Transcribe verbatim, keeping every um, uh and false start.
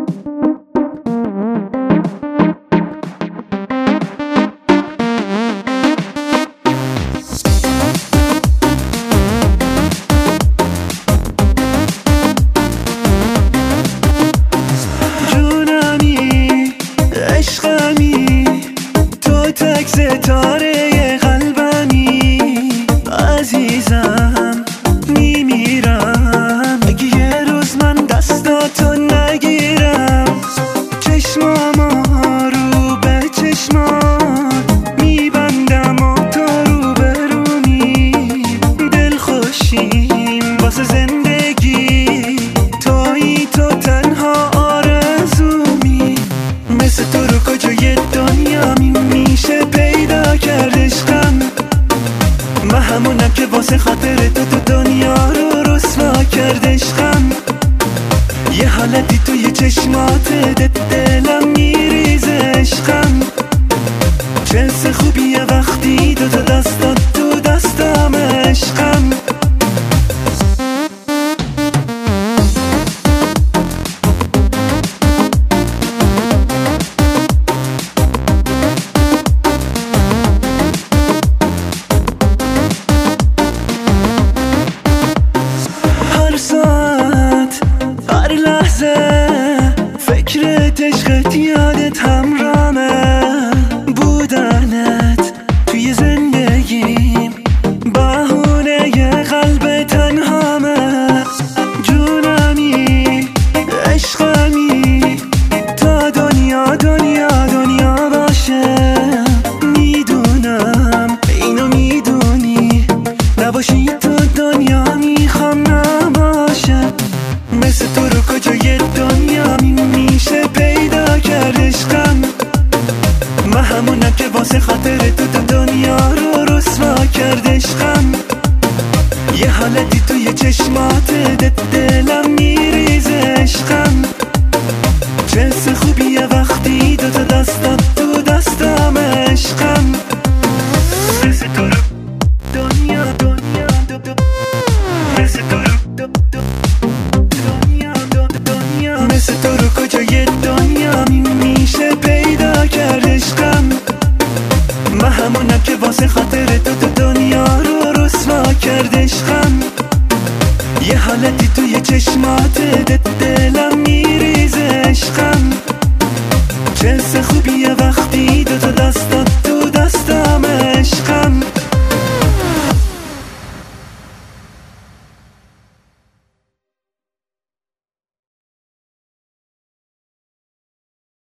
ستاره قلبمی عزیزم میمیرم اگه یه روز من دستاتو نگیرم. چشمامو رو به چشمات میبندم و تو رو برونی، دلخوشیم واسه زندگی، تویی تو تنها آرزومی. مثل تو رو کجای دنیا میشه پیدا کرد عشقم؟ من همونم که واسه خاطر تو تو دنیا رو رسوا کرد عشقم. یه حالتی توی چشمات دلم میریزه عشقم. چه حس خوبیه وقتی دو تا دستات تو دستم عشقم. فکرت عشقت یادت همرامه، بودنت توی زندگیم بهونه ی قلب تنهامه. جونمی عشقمی تا دنیا دنیا دنیا باشه، میدونم اینو میدونی، نباشی تو دنیا میخوام نباشه. مثل تو رو کجای دنیا میشه پیدا کرد عشقم؟ من همونم که واسه خاطر تو تو دنیا رو رسوا کرد عشقم. یه حالتی توی چشمات دلم میریزه عشقم. چه حس خوبیه وقتی دو تا دستات تو دستم عشقم. مثل تو رو دنیا دنیا دنیا مثل تو رو مثل تو رو کجای دنیا میشه پیدا کرد عشقم؟ من همونم که واسه خاطر